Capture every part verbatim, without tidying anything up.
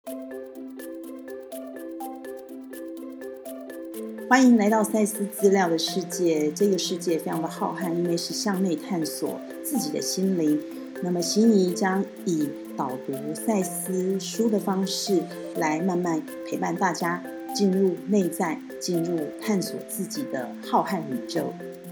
欢迎来到赛斯资料的世界。这个世界非常的浩瀚，因为是向内探索自己的心灵。那么心仪将以导读赛斯书的方式来慢慢陪伴大家进入内在，进入探索自己的浩瀚宇宙。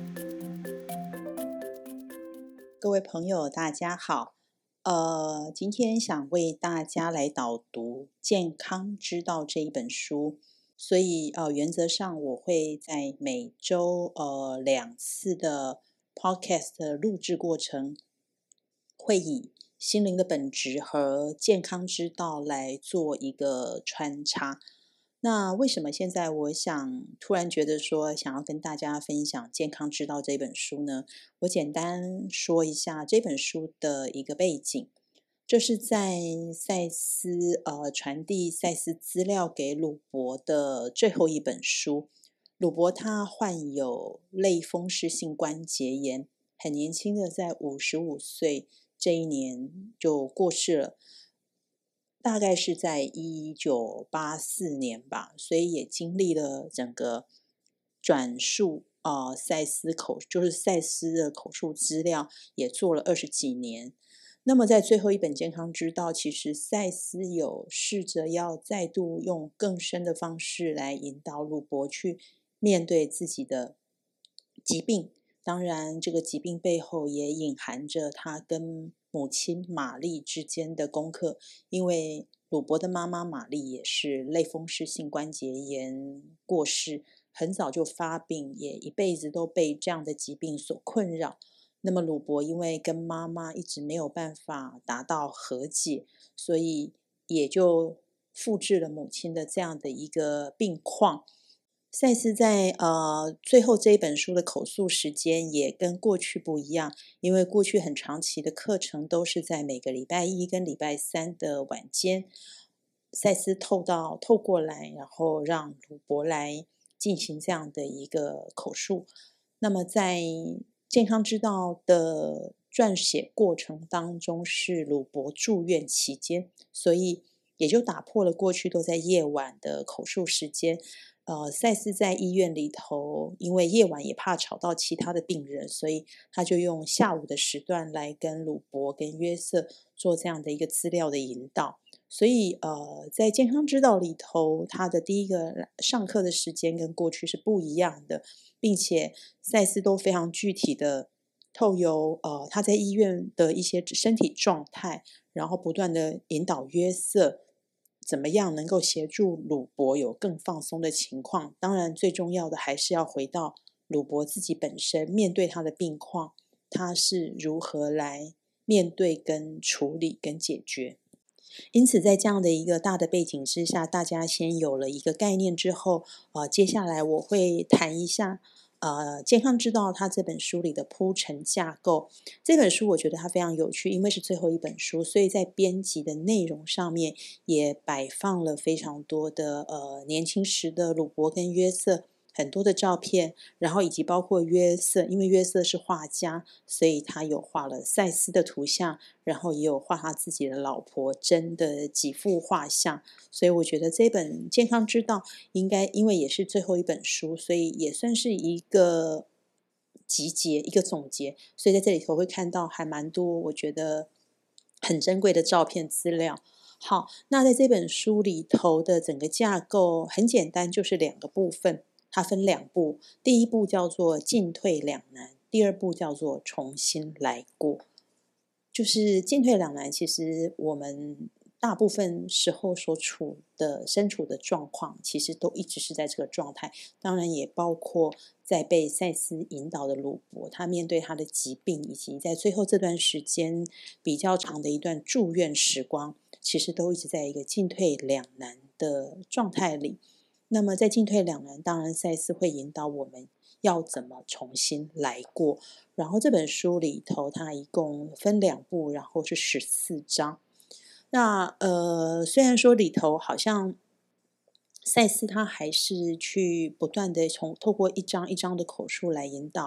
各位朋友大家好，呃，今天想为大家来导读《健康之道》这一本书。所以呃，原则上我会在每周呃两次的 podcast 的录制过程，会以心灵的本质和健康之道来做一个穿插。那为什么现在我想突然觉得说想要跟大家分享《健康之道》这本书呢？我简单说一下这本书的一个背景。这是在赛斯呃传递赛斯资料给鲁伯的最后一本书。鲁伯他患有类风湿性关节炎，很年轻的在五十五岁这一年就过世了，大概是在一九八四年吧，所以也经历了整个转述呃赛斯口就是赛斯的口述资料，也做了二十几年。那么在最后一本健康之道，其实赛斯有试着要再度用更深的方式来引导鲁伯去面对自己的疾病。当然这个疾病背后也隐含着他跟母亲玛丽之间的功课，因为鲁伯的妈妈玛丽也是类风湿性关节炎过世，很早就发病，也一辈子都被这样的疾病所困扰。那么鲁伯因为跟妈妈一直没有办法达到和解，所以也就复制了母亲的这样的一个病况。赛斯在呃最后这一本书的口述时间也跟过去不一样，因为过去很长期的课程都是在每个礼拜一跟礼拜三的晚间，赛斯透到透过来，然后让鲁伯来进行这样的一个口述。那么在健康之道的撰写过程当中是鲁伯住院期间，所以也就打破了过去都在夜晚的口述时间。呃，赛斯在医院里头，因为夜晚也怕吵到其他的病人，所以他就用下午的时段来跟鲁伯跟约瑟做这样的一个资料的引导。所以呃，在健康之道里头，他的第一个上课的时间跟过去是不一样的，并且赛斯都非常具体的透由呃他在医院的一些身体状态，然后不断的引导约瑟怎么样能够协助鲁伯有更放松的情况。当然最重要的还是要回到鲁伯自己本身，面对他的病况，他是如何来面对跟处理跟解决。因此在这样的一个大的背景之下，大家先有了一个概念之后，呃，接下来我会谈一下呃，健康之道它这本书里的铺陈架构。这本书我觉得它非常有趣，因为是最后一本书，所以在编辑的内容上面也摆放了非常多的呃年轻时的鲁伯跟约瑟很多的照片，然后以及包括约瑟，因为约瑟是画家，所以他有画了赛斯的图像，然后也有画他自己的老婆珍的几幅画像。所以我觉得这本健康之道应该因为也是最后一本书，所以也算是一个集结一个总结，所以在这里头会看到还蛮多我觉得很珍贵的照片资料。好，那在这本书里头的整个架构很简单，就是两个部分，它分两步，第一步叫做进退两难，第二步叫做重新来过。就是进退两难，其实我们大部分时候所处的身处的状况，其实都一直是在这个状态。当然也包括在被赛斯引导的鲁伯，他面对他的疾病，以及在最后这段时间比较长的一段住院时光，其实都一直在一个进退两难的状态里。那么在进退两难，当然赛斯会引导我们要怎么重新来过。然后这本书里头它一共分两部，然后是十四章。那呃，虽然说里头好像赛斯他还是去不断的从透过一章一章的口述来引导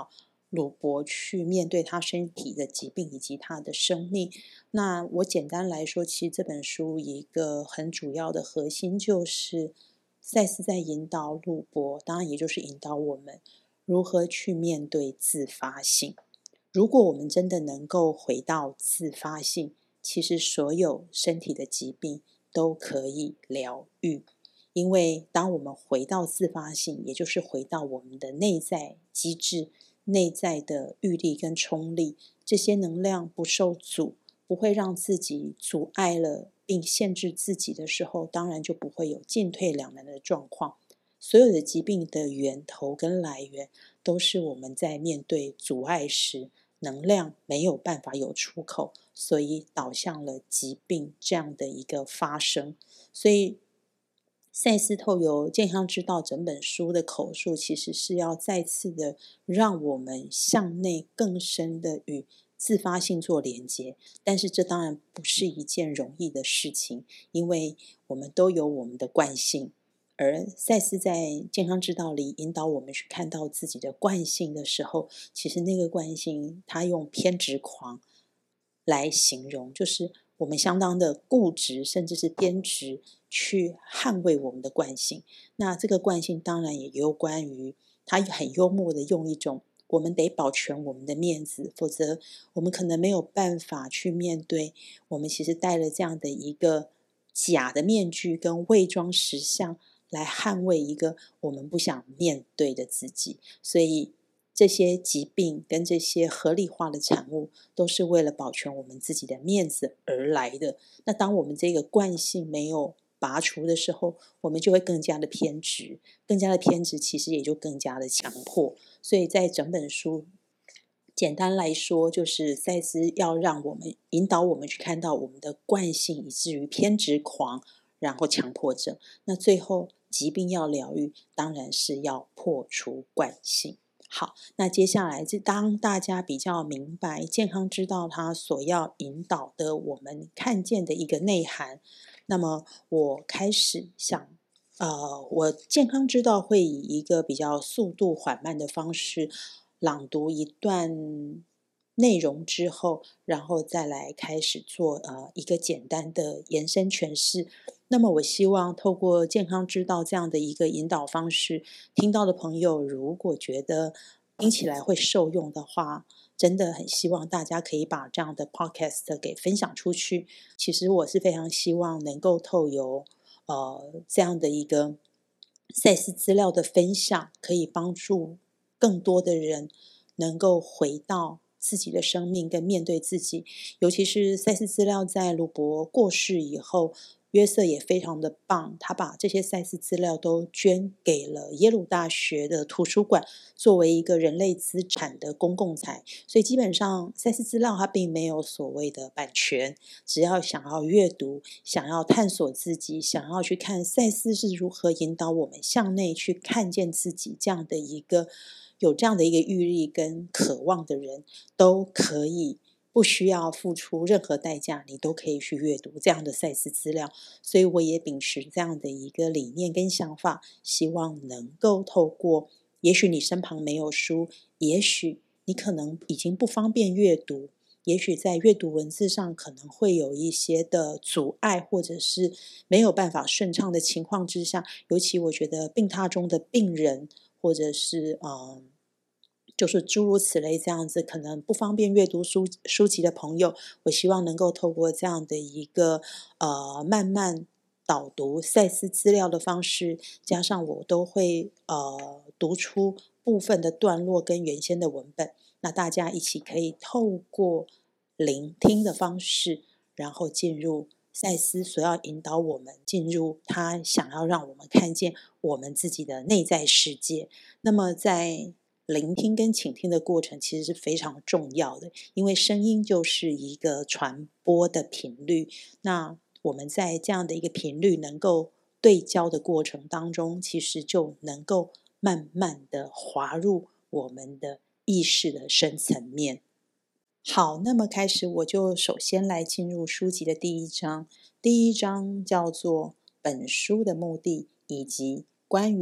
鲁伯去面对他身体的疾病以及他的生命。那我简单来说，其实这本书一个很主要的核心就是赛斯在引导鲁伯，当然也就是引导我们如何去面对自发性。如果我们真的能够回到自发性，其实所有身体的疾病都可以疗愈。因为当我们回到自发性，也就是回到我们的内在机制、内在的预力跟冲力，这些能量不受阻，不会让自己阻碍了并限制自己的时候，当然就不会有进退两难的状况。所有的疾病的源头跟来源，都是我们在面对阻碍时，能量没有办法有出口，所以导向了疾病这样的一个发生。所以赛斯透由健康之道整本书的口述，其实是要再次的让我们向内更深的与自发性做连接。但是这当然不是一件容易的事情，因为我们都有我们的惯性，而赛斯在健康之道里引导我们去看到自己的惯性的时候，其实那个惯性他用偏执狂来形容，就是我们相当的固执，甚至是偏执去捍卫我们的惯性。那这个惯性当然也有关于他很幽默的用一种我们得保全我们的面子，否则我们可能没有办法去面对我们其实戴了这样的一个假的面具跟伪装实相，来捍卫一个我们不想面对的自己。所以这些疾病跟这些合理化的产物，都是为了保全我们自己的面子而来的。那当我们这个惯性没有拔除的时候，我们就会更加的偏执，更加的偏执，其实也就更加的强迫。所以在整本书，简单来说，就是赛斯要让我们引导我们去看到我们的惯性，以至于偏执狂，然后强迫症。那最后疾病要疗愈，当然是要破除惯性。好，那接下来是当大家比较明白健康之道它所要引导的我们看见的一个内涵，那么我开始想呃，我健康之道会以一个比较速度缓慢的方式朗读一段内容之后，然后再来开始做呃一个简单的延伸诠释。那么我希望透过健康之道这样的一个引导方式，听到的朋友如果觉得听起来会受用的话，真的很希望大家可以把这样的 podcast 给分享出去。其实我是非常希望能够透由呃这样的一个赛事资料的分享，可以帮助更多的人能够回到自己的生命跟面对自己。尤其是赛事资料在鲁伯过世以后，约瑟也非常的棒，他把这些赛事资料都捐给了耶鲁大学的图书馆，作为一个人类资产的公共财。所以基本上赛事资料它并没有所谓的版权，只要想要阅读，想要探索自己，想要去看赛斯是如何引导我们向内去看见自己，这样的一个有这样的一个预力跟渴望的人，都可以不需要付出任何代价，你都可以去阅读这样的赛事资料。所以我也秉持这样的一个理念跟想法，希望能够透过也许你身旁没有书，也许你可能已经不方便阅读，也许在阅读文字上可能会有一些的阻碍，或者是没有办法顺畅的情况之下，尤其我觉得病榻中的病人，或者是呃就是诸如此类这样子可能不方便阅读书书籍的朋友，我希望能够透过这样的一个呃慢慢导读赛斯资料的方式，加上我都会呃读出部分的段落跟原先的文本，那大家一起可以透过聆听的方式，然后进入赛斯所要引导我们进入他想要让我们看见我们自己的内在世界。那么在聆听跟倾听的过程其实是非常重要的，因为声音就是一个传播的频率。那我们在这样的一个频率能够对焦的过程当中，其实就能够慢慢的滑入我们的意识的深层面。好，那么开始我就首先来进入书籍的第一章。第一章叫做本书的目的以及关于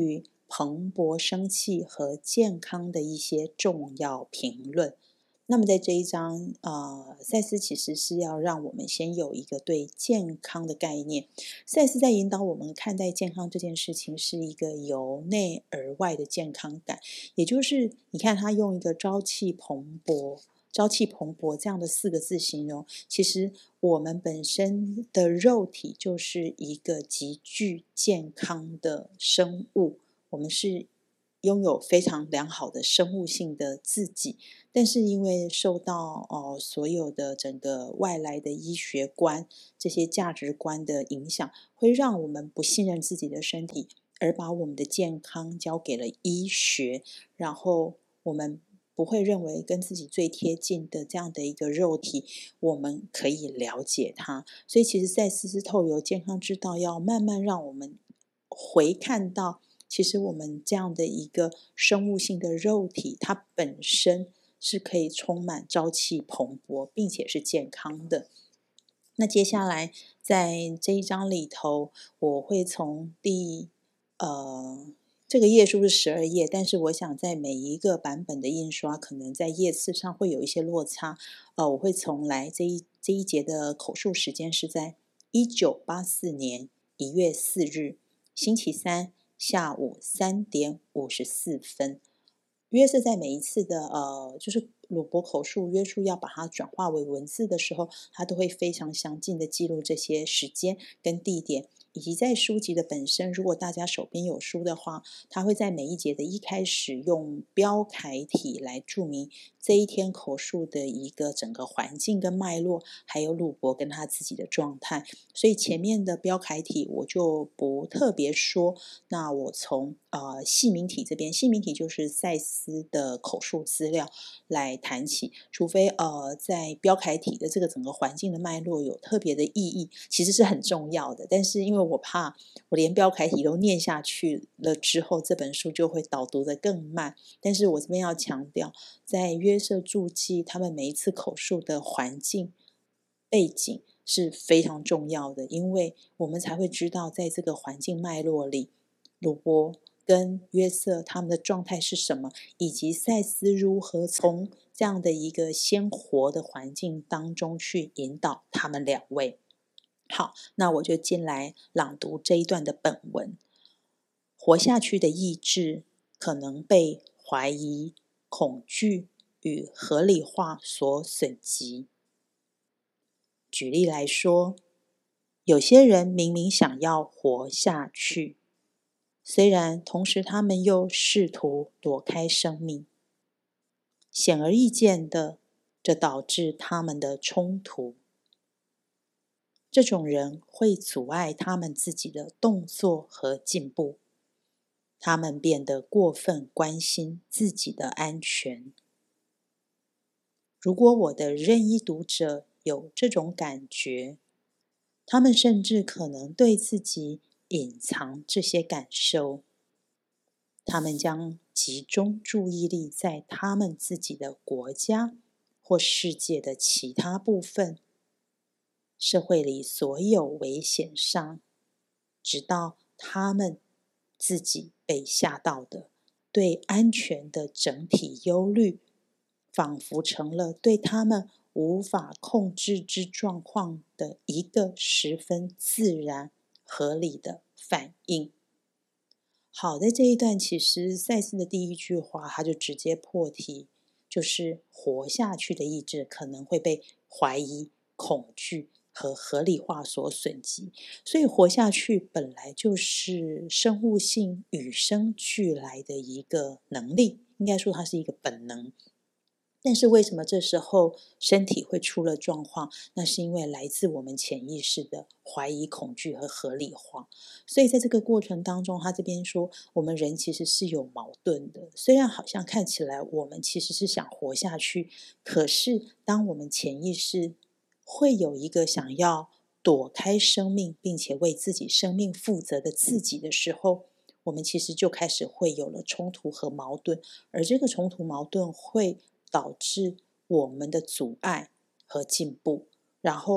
蓬勃生气和健康的一些重要评论。那么在这一章，呃，赛斯其实是要让我们先有一个对健康的概念。赛斯在引导我们看待健康这件事情是一个由内而外的健康感，也就是你看他用一个朝气蓬勃、朝气蓬勃这样的四个字形容，其实我们本身的肉体就是一个极具健康的生物，我们是拥有非常良好的生物性的自己，但是因为受到呃所有的整个外来的医学观这些价值观的影响，会让我们不信任自己的身体，而把我们的健康交给了医学，然后我们不会认为跟自己最贴近的这样的一个肉体，我们可以了解它。所以其实赛斯是透由健康之道，要慢慢让我们回看到，其实我们这样的一个生物性的肉体，它本身是可以充满朝气蓬勃，并且是健康的。那接下来在这一章里头，我会从第呃这个页数是十二页，但是我想在每一个版本的印刷，可能在页次上会有一些落差。呃，我会从来这一这一节的口述时间是在一九八四年一月四日星期三下午三点五十四分。约是在每一次的呃，就是鲁伯口述约书要把它转化为文字的时候，他都会非常详尽的记录这些时间跟地点，以及在书籍的本身，如果大家手边有书的话，他会在每一节的一开始用标楷体来注明这一天口述的一个整个环境跟脉络，还有鲁伯跟他自己的状态。所以前面的标楷体我就不特别说，那我从呃细明体这边，细明体就是赛斯的口述资料来谈起，除非呃在标楷体的这个整个环境的脉络有特别的意义，其实是很重要的。但是因为我怕我连标楷体都念下去了之后，这本书就会导读的更慢。但是我这边要强调，在约瑟注记他们每一次口述的环境背景是非常重要的，因为我们才会知道在这个环境脉络里，鲁伯跟约瑟他们的状态是什么，以及赛斯如何从这样的一个鲜活的环境当中去引导他们两位。好，那我就进来朗读这一段的本文。活下去的意志可能被怀疑、恐惧与合理化所损及。举例来说，有些人明明想要活下去，虽然同时他们又试图躲开生命。显而易见的，这导致他们的冲突。这种人会阻碍他们自己的动作和进步，他们变得过分关心自己的安全。如果我的任意读者有这种感觉，他们甚至可能对自己隐藏这些感受。他们将集中注意力在他们自己的国家或世界的其他部分，社会里所有危险上，直到他们自己被吓到的对安全的整体忧虑，仿佛成了对他们无法控制之状况的一个十分自然合理的反应。好，在这一段其实赛斯的第一句话他就直接破题，就是活下去的意志可能会被怀疑、恐惧和合理化所损及。所以活下去本来就是生物性与生俱来的一个能力，应该说它是一个本能。但是为什么这时候身体会出了状况？那是因为来自我们潜意识的怀疑、恐惧和合理化。所以在这个过程当中，他这边说我们人其实是有矛盾的，虽然好像看起来我们其实是想活下去，可是当我们潜意识会有一个想要躲开生命并且为自己生命负责的自己的时候，我们其实就开始会有了冲突和矛盾，而这个冲突矛盾会导致我们的阻碍和进步，然后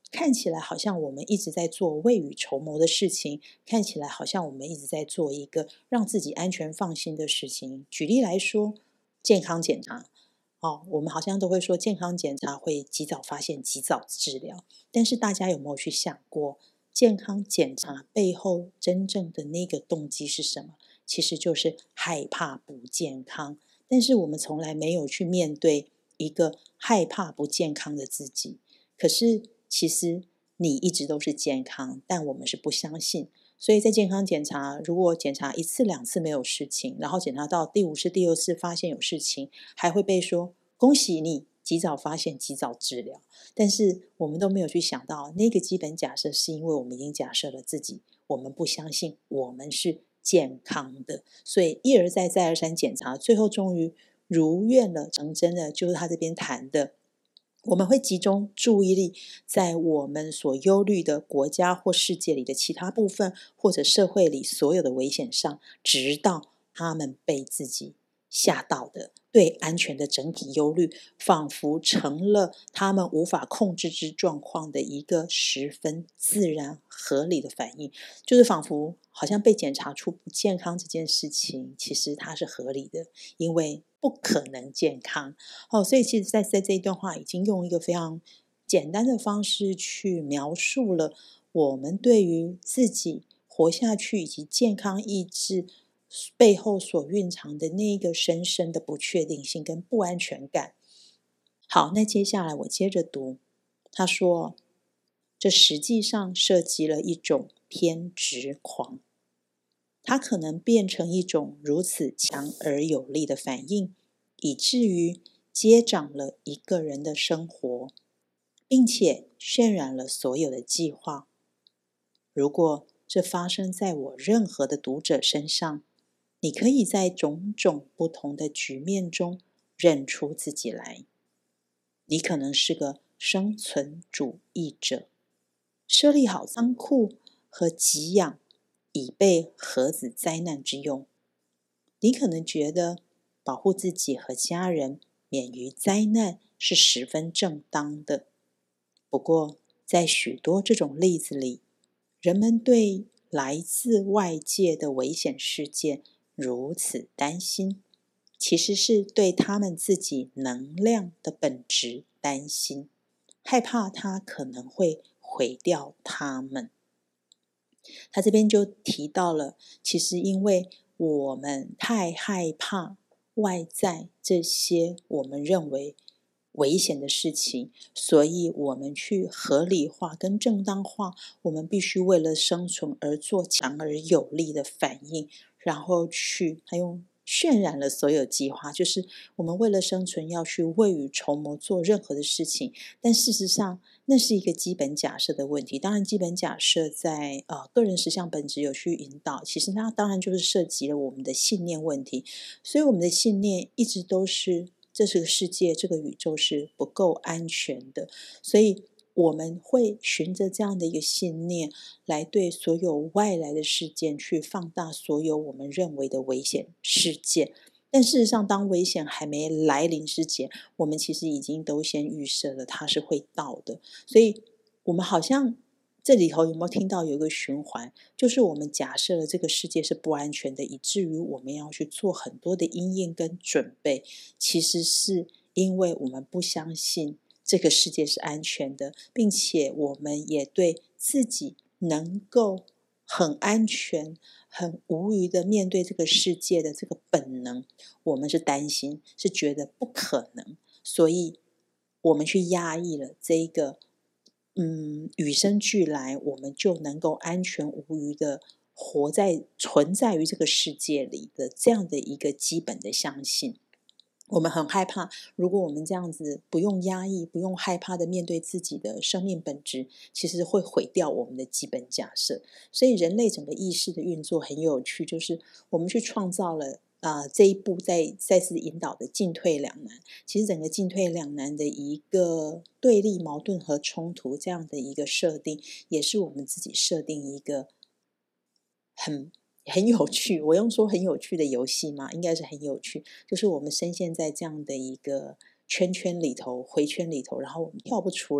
看起来好像我们一直在做未雨绸缪的事情，看起来好像我们一直在做一个让自己安全放心的事情。举例来说，健康检查，哦，我们好像都会说健康检查会及早发现、及早治疗，但是大家有没有去想过，健康检查背后真正的那个动机是什么？其实就是害怕不健康，但是我们从来没有去面对一个害怕不健康的自己。可是其实你一直都是健康，但我们是不相信。所以在健康检查，如果检查一次两次没有事情，然后检查到第五次、第六次发现有事情，还会被说恭喜你及早发现、及早治疗。但是我们都没有去想到，那个基本假设是因为我们已经假设了自己，我们不相信我们是健康的，所以一而再、再而三检查，最后终于如愿了、成真了，就是他这边谈的。我们会集中注意力在我们所忧虑的国家或世界里的其他部分，或者社会里所有的危险上，直到他们被自己吓到的对安全的整体忧虑，仿佛成了他们无法控制之状况的一个十分自然合理的反应，就是仿佛好像被检查出不健康这件事情，其实它是合理的，因为不可能健康。哦，所以其实在在这一段话已经用一个非常简单的方式去描述了我们对于自己活下去以及健康意志背后所蕴藏的那个深深的不确定性跟不安全感。好，那接下来我接着读，他说，这实际上涉及了一种偏执狂，它可能变成一种如此强而有力的反应，以至于接掌了一个人的生活，并且渲染了所有的计划。如果这发生在我任何的读者身上，你可以在种种不同的局面中认出自己来。你可能是个生存主义者，设立好仓库和给养，以备核子灾难之用。你可能觉得保护自己和家人免于灾难是十分正当的。不过，在许多这种例子里，人们对来自外界的危险事件如此担心，其实是对他们自己能量的本质担心，害怕它可能会毁掉他们。他这边就提到了，其实因为我们太害怕外在这些我们认为危险的事情，所以我们去合理化跟正当化我们必须为了生存而做强而有力的反应，然后去他用渲染了所有计划，就是我们为了生存要去未雨绸缪做任何的事情，但事实上那是一个基本假设的问题。当然基本假设在呃个人实相本质有去引导，其实它当然就是涉及了我们的信念问题。所以我们的信念一直都是这是个世界，这个宇宙是不够安全的，所以我们会循着这样的一个信念来对所有外来的事件去放大所有我们认为的危险事件。但事实上当危险还没来临之前，我们其实已经都先预设了它是会到的。所以我们好像这里头有没有听到有一个循环，就是我们假设了这个世界是不安全的，以至于我们要去做很多的因应跟准备，其实是因为我们不相信这个世界是安全的，并且我们也对自己能够很安全很无虞的面对这个世界的这个本能，我们是担心，是觉得不可能，所以我们去压抑了这一个嗯，与生俱来我们就能够安全无虞的活在存在于这个世界里的这样的一个基本的相信。我们很害怕，如果我们这样子不用压抑、不用害怕的面对自己的生命本质，其实会毁掉我们的基本假设。所以人类整个意识的运作很有趣，就是我们去创造了啊、呃、这一步在再次引导的进退两难。其实整个进退两难的一个对立、矛盾和冲突这样的一个设定，也是我们自己设定一个很很有趣，我用说很有趣的游戏吗？应该是很有趣，就是我们深陷在这样的一个圈圈里头、回圈里头，然后我们跳不出来。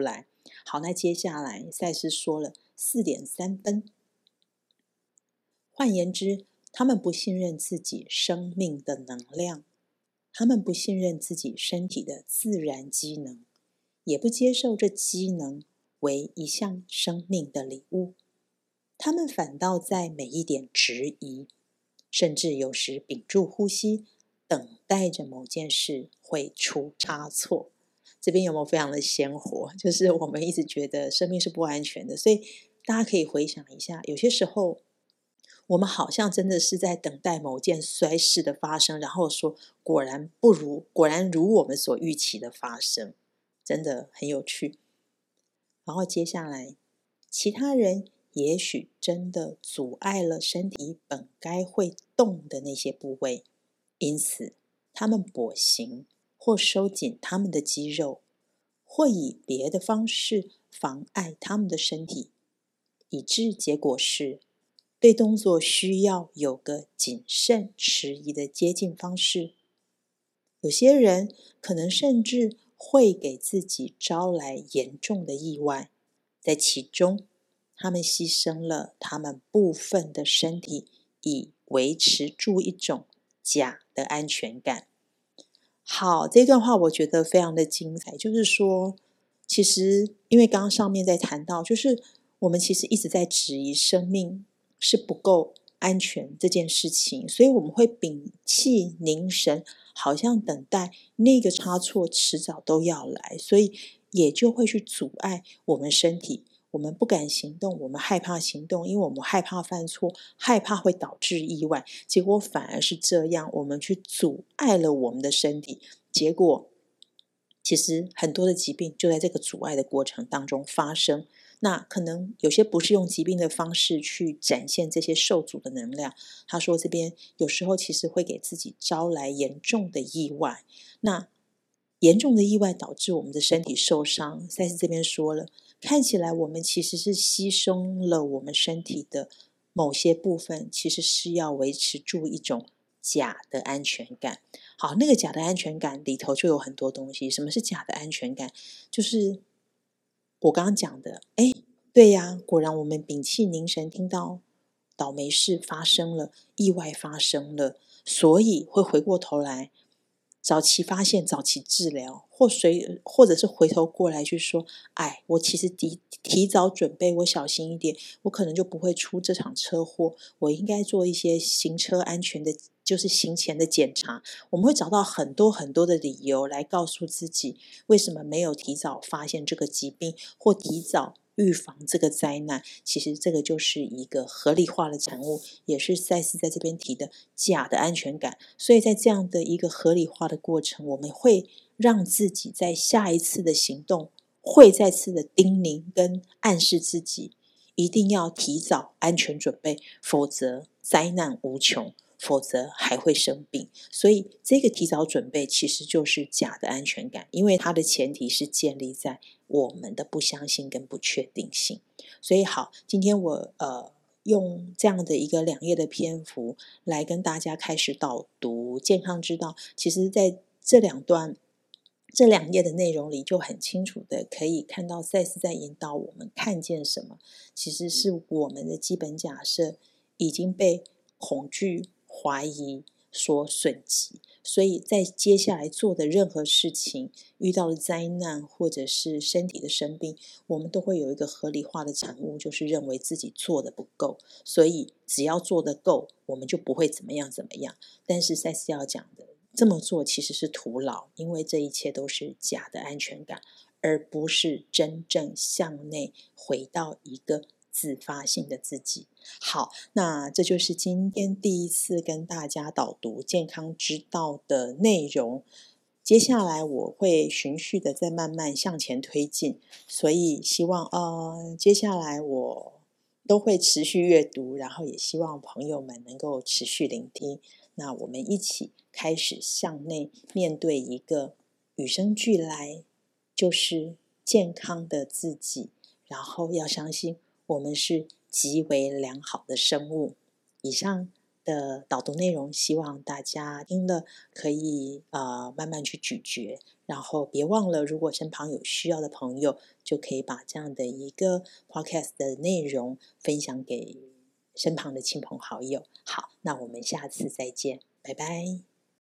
好，那接下来赛斯说了四点三分，换言之，他们不信任自己生命的能量，他们不信任自己身体的自然机能，也不接受这机能为一项生命的礼物。他们反倒在每一点质疑，甚至有时屏住呼吸，等待着某件事会出差错。这边有没有非常的鲜活？就是我们一直觉得生命是不安全的，所以大家可以回想一下，有些时候我们好像真的是在等待某件衰事的发生，然后说果然不如，果然如我们所预期的发生，真的很有趣。然后接下来，其他人也许真的阻碍了身体本该会动的那些部位，因此他们跛行或收紧他们的肌肉，或以别的方式妨碍他们的身体，以致结果是对动作需要有个谨慎迟疑的接近方式。有些人可能甚至会给自己招来严重的意外，在其中他们牺牲了他们部分的身体，以维持住一种假的安全感。好，这段话我觉得非常的精彩，就是说其实因为刚刚上面在谈到，就是我们其实一直在质疑生命是不够安全这件事情，所以我们会屏气凝神，好像等待那个差错迟早都要来，所以也就会去阻碍我们身体。我们不敢行动，我们害怕行动，因为我们害怕犯错，害怕会导致意外，结果反而是这样，我们去阻碍了我们的身体，结果其实很多的疾病就在这个阻碍的过程当中发生。那可能有些不是用疾病的方式去展现这些受阻的能量，他说这边有时候其实会给自己招来严重的意外，那严重的意外导致我们的身体受伤。赛斯这边说了，看起来我们其实是牺牲了我们身体的某些部分，其实是要维持住一种假的安全感。好，那个假的安全感里头就有很多东西。什么是假的安全感？就是我刚刚讲的，哎，对呀，果然我们屏气凝神，听到倒霉事发生了，意外发生了，所以会回过头来早期发现，早期治疗，或随或者是回头过来去说，哎，我其实提提早准备，我小心一点，我可能就不会出这场车祸。我应该做一些行车安全的，就是行前的检查。我们会找到很多很多的理由来告诉自己，为什么没有提早发现这个疾病，或提早预防这个灾难。其实这个就是一个合理化的产物，也是赛斯在这边提的假的安全感。所以在这样的一个合理化的过程，我们会让自己在下一次的行动会再次的叮咛跟暗示自己，一定要提早安全准备，否则灾难无穷，否则还会生病。所以这个提早准备其实就是假的安全感，因为它的前提是建立在我们的不相信跟不确定性。所以好，今天我呃用这样的一个两页的篇幅来跟大家开始导读健康之道。其实在这两段这两页的内容里，就很清楚的可以看到赛斯在引导我们看见什么，其实是我们的基本假设已经被恐惧、怀疑所损及，所以在接下来做的任何事情，遇到的灾难或者是身体的生病，我们都会有一个合理化的产物，就是认为自己做的不够，所以只要做得够，我们就不会怎么样怎么样。但是赛斯要讲的，这么做其实是徒劳，因为这一切都是假的安全感，而不是真正向内回到一个自发性的自己。好，那这就是今天第一次跟大家导读健康之道的内容。接下来我会循序的再慢慢向前推进，所以希望呃接下来我都会持续阅读，然后也希望朋友们能够持续聆听。那我们一起开始向内面对一个与生俱来就是健康的自己，然后要相信我们是极为良好的生物。以上的导读内容，希望大家听了可以呃慢慢去咀嚼，然后别忘了，如果身旁有需要的朋友，就可以把这样的一个 podcast 的内容分享给身旁的亲朋好友。好，那我们下次再见，拜拜。